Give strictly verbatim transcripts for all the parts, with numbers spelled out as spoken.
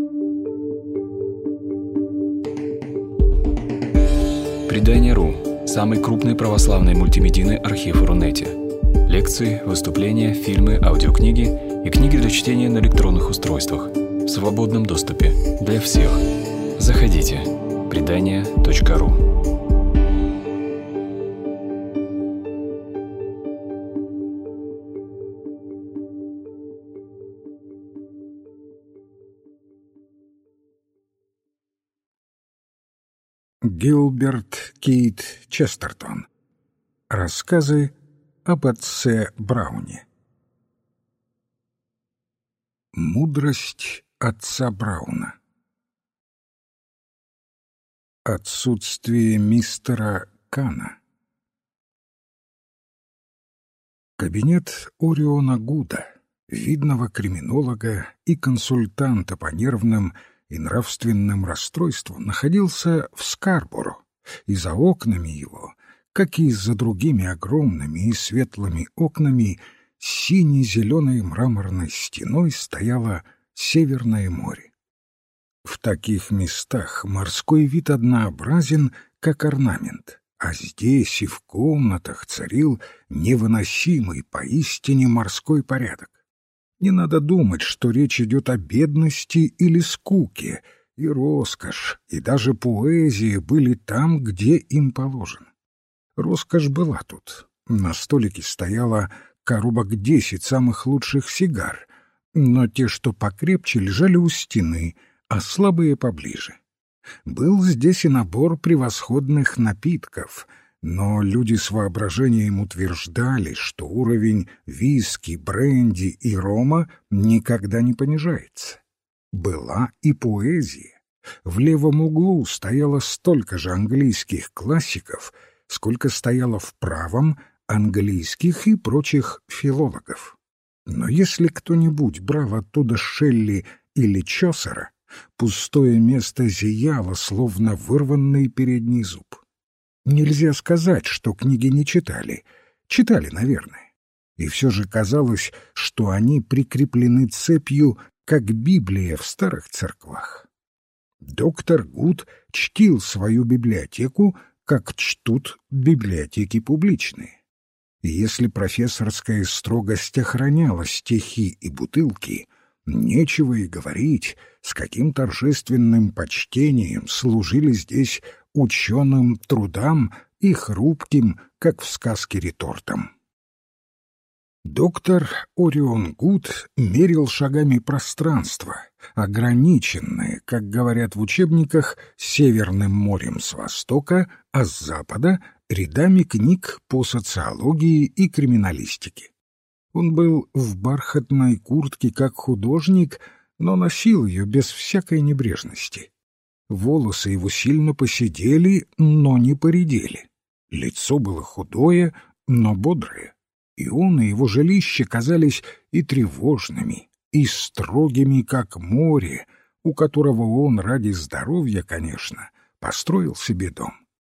Предание.ру – самый крупный православный мультимедийный архив Рунете. Лекции, выступления, фильмы, аудиокниги и книги для чтения на электронных устройствах в свободном доступе для всех. Заходите. предание точка ру. Гилберт Кейт Честертон. Рассказы об отце Брауне. Мудрость отца Брауна. Отсутствие мистера Кана. Кабинет Ориона Гуда, видного криминолога и консультанта по нервным и нравственным расстройствам, находился в Скарборо, и за окнами его, как и за другими огромными и светлыми окнами, сине-зеленой мраморной стеной стояло Северное море. В таких местах морской вид однообразен, как орнамент, а здесь и в комнатах царил невыносимый поистине морской порядок. Не надо думать, что речь идет о бедности или скуке, и роскошь, и даже поэзия были там, где им положено. Роскошь была тут. На столике стояло коробок десять самых лучших сигар, но те, что покрепче, лежали у стены, а слабые поближе. Был здесь и набор превосходных напитков, но люди с воображением утверждали, что уровень виски, бренди и рома никогда не понижается. Была и поэзия. В левом углу стояло столько же английских классиков, сколько стояло в правом английских и прочих филологов. Но если кто-нибудь брал оттуда Шелли или Чосера, пустое место зияло, словно вырванный передний зуб. Нельзя сказать, что книги не читали. Читали, наверное. И все же казалось, что они прикреплены цепью, как Библия в старых церквах. Доктор Гуд чтил свою библиотеку, как чтут библиотеки публичные. И если профессорская строгость охраняла стихи и бутылки, нечего и говорить, с каким торжественным почтением служили здесь ученым трудам и хрупким, как в сказке, ретортам. Доктор Орион Гуд мерил шагами пространство, ограниченное, как говорят в учебниках, Северным морем с востока, а с запада — рядами книг по социологии и криминалистике. Он был в бархатной куртке как художник, но носил ее без всякой небрежности. Волосы его сильно поседели, но не поредели. Лицо было худое, но бодрое. И он, и его жилище казались и тревожными, и строгими, как море, у которого он ради здоровья, конечно, построил себе дом.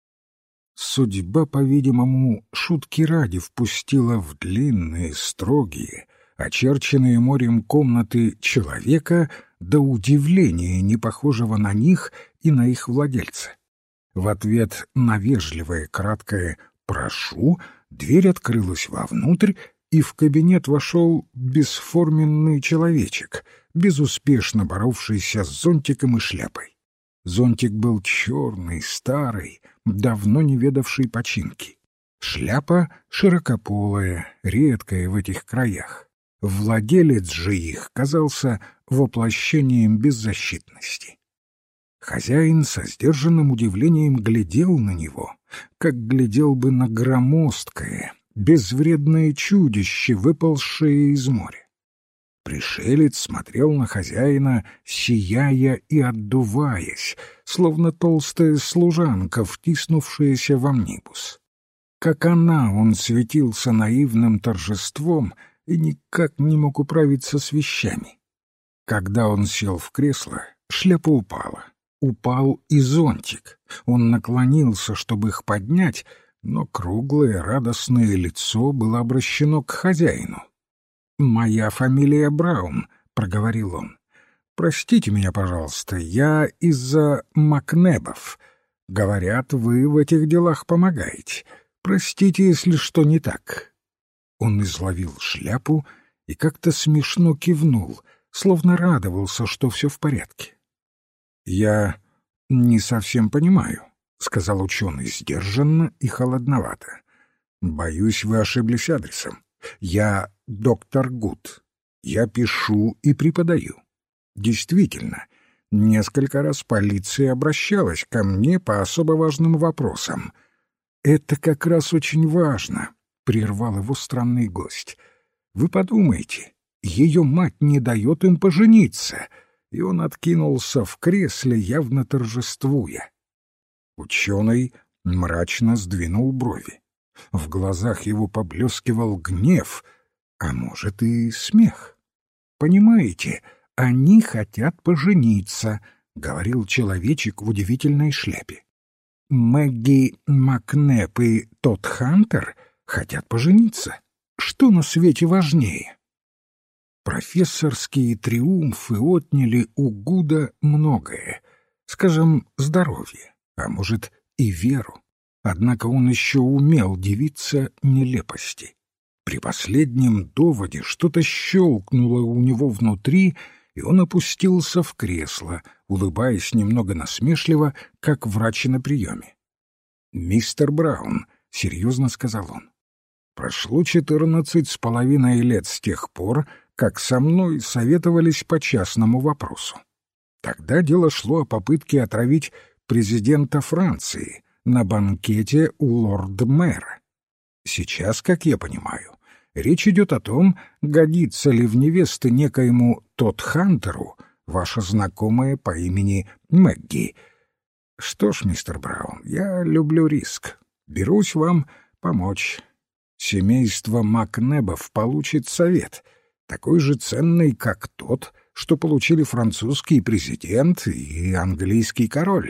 Судьба, по-видимому, шутки ради впустила в длинные, строгие, очерченные морем комнаты человека, до удивления не похожего на них и на их владельца. В ответ на вежливое краткое «прошу» дверь открылась вовнутрь, и в кабинет вошел бесформенный человечек, безуспешно боровшийся с зонтиком и шляпой. Зонтик был черный, старый, давно не ведавший починки. Шляпа широкополая, редкая в этих краях. Владелец же их казался воплощением беззащитности. Хозяин со сдержанным удивлением глядел на него, как глядел бы на громоздкое, безвредное чудище, выползшее из моря. Пришелец смотрел на хозяина, сияя и отдуваясь, словно толстая служанка, втиснувшаяся в амнибус. Как она, он светился наивным торжеством и никак не мог управиться с вещами. Когда он сел в кресло, шляпа упала. Упал и зонтик. Он наклонился, чтобы их поднять, но круглое радостное лицо было обращено к хозяину. «Моя фамилия Браун», — проговорил он. Простите меня, пожалуйста, я из-за Макнебов. Говорят, вы в этих делах помогаете. Простите, если что не так». Он изловил шляпу и как-то смешно кивнул, словно радовался, что все в порядке. «Я не совсем понимаю», — сказал ученый сдержанно и холодновато. «Боюсь, вы ошиблись адресом. Я доктор Гуд. Я пишу и преподаю. Действительно, несколько раз полиция обращалась ко мне по особо важным вопросам. Это как раз очень важно», — прервал его странный гость. «Вы подумайте, ее мать не дает им пожениться». И он откинулся в кресле, явно торжествуя. Ученый мрачно сдвинул брови. В глазах его поблескивал гнев, а может и смех. «Понимаете, они хотят пожениться», — говорил человечек в удивительной шляпе. «Мэгги Макнеп и Тодд Хантер хотят пожениться. Что на свете важнее?» Профессорские триумфы отняли у Гуда многое, скажем, здоровье, а может и веру. Однако он еще умел дивиться нелепости. При последнем доводе что-то щелкнуло у него внутри, и он опустился в кресло, улыбаясь немного насмешливо, как врач на приеме. «Мистер Браун», — серьезно сказал он, — «прошло четырнадцать с половиной лет с тех пор, как со мной советовались по частному вопросу. Тогда дело шло о попытке отравить президента Франции на банкете у лорд-мэра. Сейчас, как я понимаю, речь идет о том, годится ли в невесты некоему Тодд Хантеру ваша знакомая по имени Мэгги. Что ж, мистер Браун, я люблю риск. Берусь вам помочь. Семейство Макнебов получит совет, такой же ценный, как тот, что получили французский президент и английский король.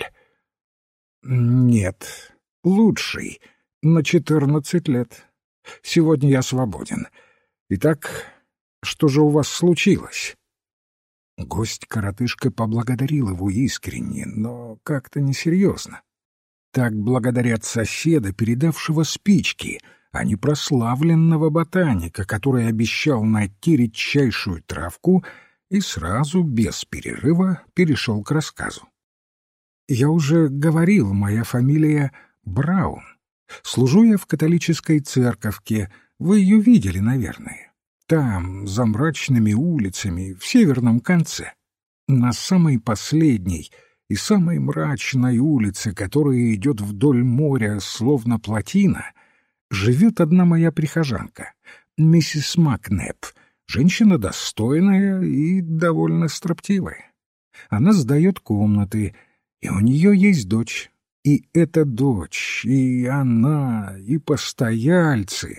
Нет, лучший, на четырнадцать лет. Сегодня я свободен. Итак, что же у вас случилось?» Гость-коротышка поблагодарил его искренне, но как-то несерьезно. Так благодарят соседа, передавшего спички, а не прославленного ботаника, который обещал найти редчайшую травку и сразу, без перерыва, перешел к рассказу. «Я уже говорил, моя фамилия Браун. Служу я в католической церковке, вы ее видели, наверное. Там, за мрачными улицами, в северном конце. На самой последней и самой мрачной улице, которая идет вдоль моря, словно плотина, живет одна моя прихожанка, миссис Макнеп, женщина достойная и довольно строптивая. Она сдает комнаты, и у нее есть дочь. И эта дочь, и она, и постояльцы,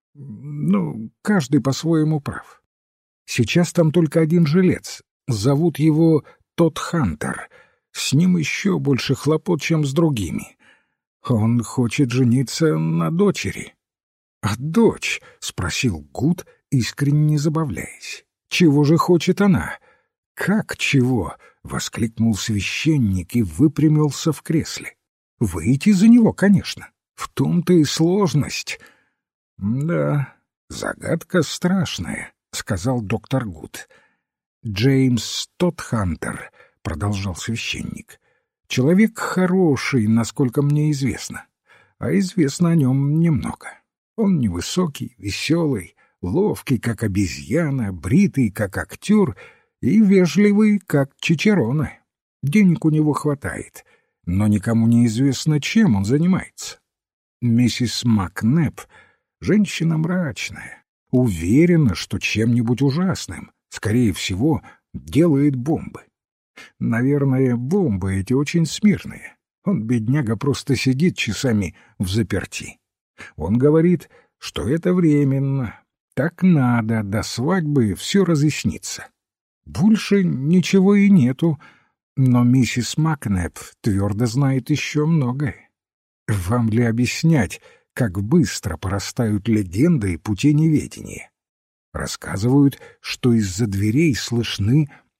ну, каждый по-своему прав. Сейчас там только один жилец, зовут его Тодд Хантер, с ним еще больше хлопот, чем с другими. Он хочет жениться на дочери». «А дочь?» — спросил Гуд, искренне забавляясь. «Чего же хочет она?» «Как чего?» — воскликнул священник и выпрямился в кресле. «Выйти за него, конечно. В том-то и сложность». «Да, загадка страшная», — сказал доктор Гуд. «Джеймс Тодд Хантер», — продолжал священник, — «человек хороший, насколько мне известно, а известно о нем немного. Он невысокий, веселый, ловкий, как обезьяна, бритый, как актер, и вежливый, как чичерона. Денег у него хватает, но никому не известно, чем он занимается. Миссис Макнеп — женщина мрачная, уверена, что чем-нибудь ужасным, скорее всего, делает бомбы. Наверное, бомбы эти очень смирные. Он, бедняга, просто сидит часами взаперти. Он говорит, что это временно, так надо, до свадьбы все разъяснится. Больше ничего и нету, но миссис Макнеп твердо знает еще многое. Вам ли объяснять, как быстро порастают легенды и пути неведения? Рассказывают, что из-за дверей слышны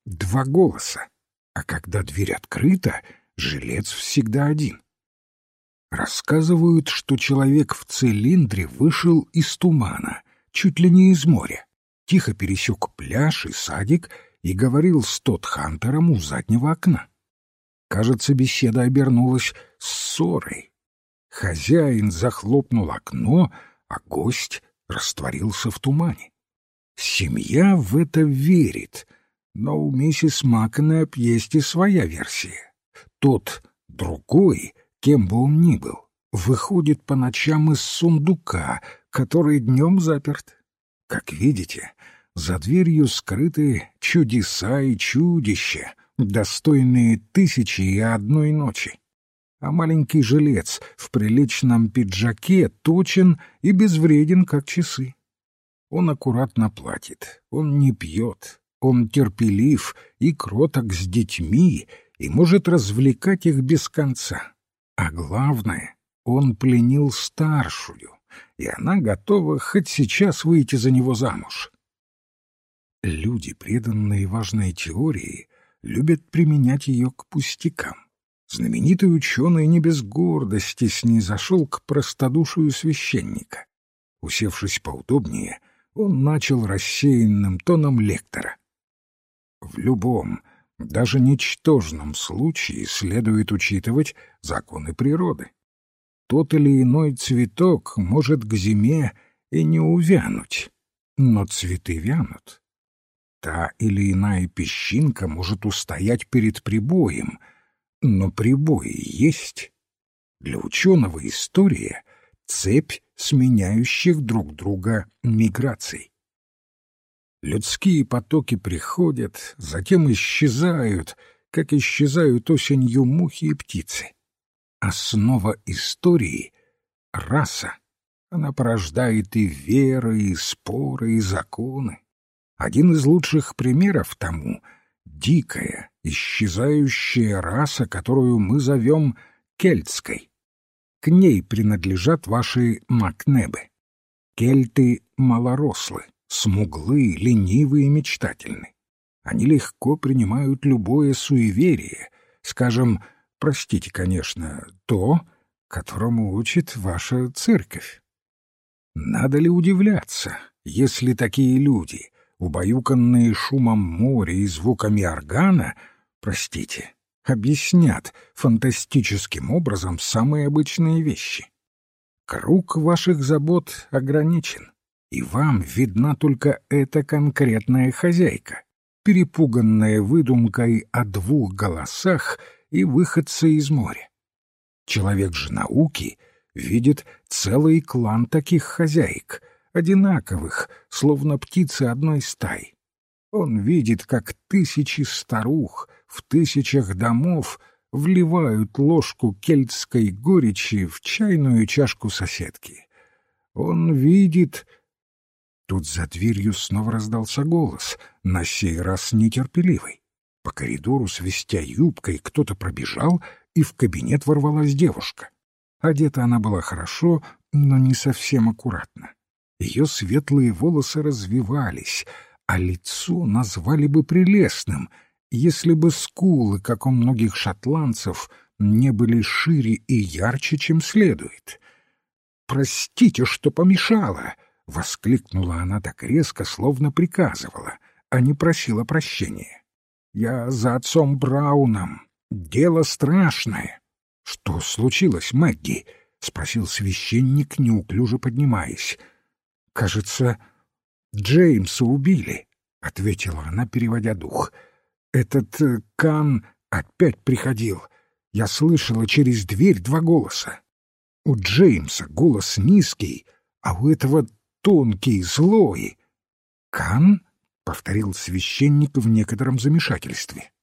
два голоса, а когда дверь открыта, жилец всегда один. Рассказывают, что человек в цилиндре вышел из тумана, чуть ли не из моря, тихо пересек пляж и садик и говорил с Тодхантером у заднего окна. Кажется, беседа обернулась ссорой. Хозяин захлопнул окно, а гость растворился в тумане. Семья в это верит, но у миссис Макнэб есть и своя версия. Тот, другой, кем бы он ни был, выходит по ночам из сундука, который днем заперт. Как видите, за дверью скрыты чудеса и чудища, достойные тысячи и одной ночи. А маленький жилец в приличном пиджаке точен и безвреден, как часы. Он аккуратно платит, он не пьет, он терпелив и кроток с детьми и может развлекать их без конца. А главное, он пленил старшую, и она готова хоть сейчас выйти за него замуж. Люди, преданные важной теории, любят применять ее к пустякам. Знаменитый ученый не без гордости снизошел к простодушию священника. Усевшись поудобнее, он начал рассеянным тоном лектора. В любом, даже ничтожном случае следует учитывать законы природы. Тот или иной цветок может к зиме и не увянуть, но цветы вянут. Та или иная песчинка может устоять перед прибоем, но прибои есть. Для ученого история — цепь сменяющих друг друга миграций. Людские потоки приходят, затем исчезают, как исчезают осенью мухи и птицы. Основа истории — раса. Она порождает и веры, и споры, и законы. Один из лучших примеров тому — дикая, исчезающая раса, которую мы зовем кельтской. К ней принадлежат ваши Макнебы. Кельты малорослы, смуглы, ленивы и мечтательны. Они легко принимают любое суеверие, скажем, простите, конечно, то, которому учит ваша церковь. Надо ли удивляться, если такие люди, убаюканные шумом моря и звуками органа, простите, объяснят фантастическим образом самые обычные вещи? Круг ваших забот ограничен, и вам видна только эта конкретная хозяйка, перепуганная выдумкой о двух голосах и выходца из моря. Человек же науки видит целый клан таких хозяек, одинаковых, словно птицы одной стаи. Он видит, как тысячи старух в тысячах домов вливают ложку кельтской горечи в чайную чашку соседки. Он видит... Тут за дверью снова раздался голос, на сей раз нетерпеливый. По коридору, свистя юбкой, кто-то пробежал, и в кабинет ворвалась девушка. Одета она была хорошо, но не совсем аккуратно. Ее светлые волосы развивались, а лицо назвали бы прелестным, если бы скулы, как у многих шотландцев, не были шире и ярче, чем следует. «Простите, что помешала!» — воскликнула она так резко, словно приказывала, а не просила прощения. «Я за отцом Брауном. Дело страшное». «Что случилось, Мэгги?» — спросил священник, неуклюже поднимаясь. «Кажется, Джеймса убили», — ответила она, переводя дух. «Этот э, Кан опять приходил. Я слышала через дверь два голоса. У Джеймса голос низкий, а у этого тонкий, злой». «Кан?» — повторил священник в некотором замешательстве.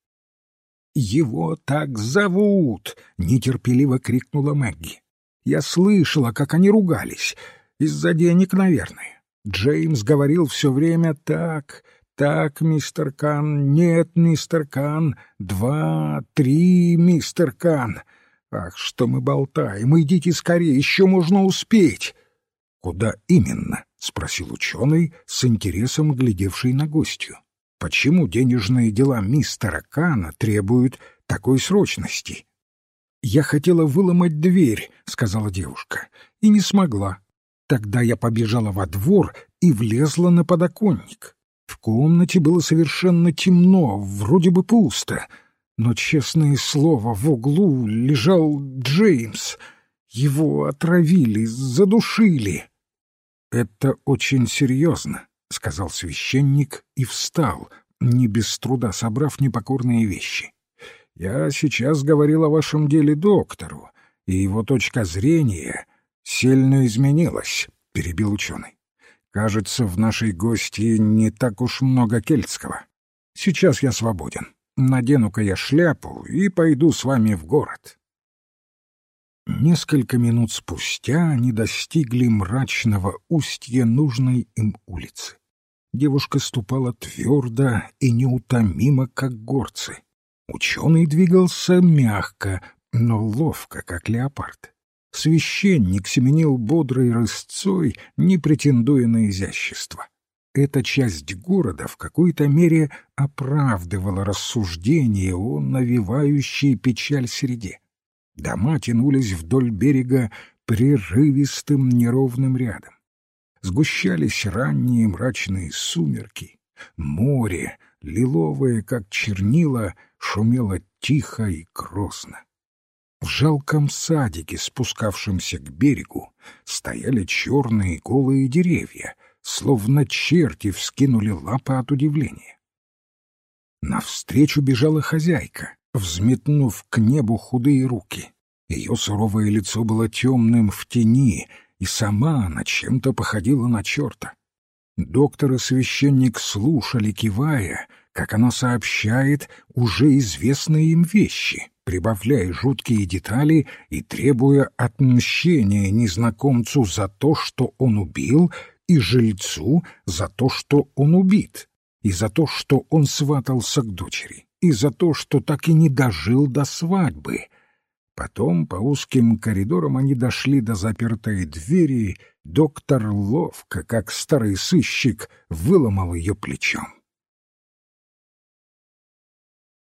«Его так зовут!» — нетерпеливо крикнула Мэгги. «Я слышала, как они ругались. Из-за денег, наверное. Джеймс говорил все время так, так, мистер Кан, нет, мистер Кан, два, три, мистер Кан. Ах, что мы болтаем, идите скорее, еще можно успеть». «Куда именно?» — спросил ученый, с интересом глядевший на гостью. Почему денежные дела мистера Кана требуют такой срочности? «Я хотела выломать дверь», — сказала девушка, — «и не смогла. Тогда я побежала во двор и влезла на подоконник. В комнате было совершенно темно, вроде бы пусто, но, честное слово, в углу лежал Джеймс. Его отравили, задушили». «Это очень серьезно», — сказал священник и встал, не без труда собрав непокорные вещи. «Я сейчас говорил о вашем деле доктору, и его точка зрения сильно изменилась», — перебил ученый. «Кажется, в нашей гости не так уж много кельтского. Сейчас я свободен. Надену-ка я шляпу и пойду с вами в город». Несколько минут спустя они достигли мрачного устья нужной им улицы. Девушка ступала твердо и неутомимо, как горцы. Ученый двигался мягко, но ловко, как леопард. Священник семенил бодрой рысцой, не претендуя на изящество. Эта часть города в какой-то мере оправдывала рассуждения о навевающей печаль среде. Дома тянулись вдоль берега прерывистым неровным рядом. Сгущались ранние мрачные сумерки. Море, лиловое, как чернила, шумело тихо и грозно. В жалком садике, спускавшемся к берегу, стояли черные голые деревья, словно черти вскинули лапы от удивления. Навстречу бежала хозяйка, взметнув к небу худые руки. Ее суровое лицо было темным в тени, и сама она чем-то походила на черта. Доктор и священник слушали, кивая, как она сообщает уже известные им вещи, прибавляя жуткие детали и требуя отмщения незнакомцу за то, что он убил, и жильцу за то, что он убит, и за то, что он сватался к дочери, и за то, что так и не дожил до свадьбы. Потом по узким коридорам они дошли до запертой двери. Доктор ловко, как старый сыщик, выломал ее плечом.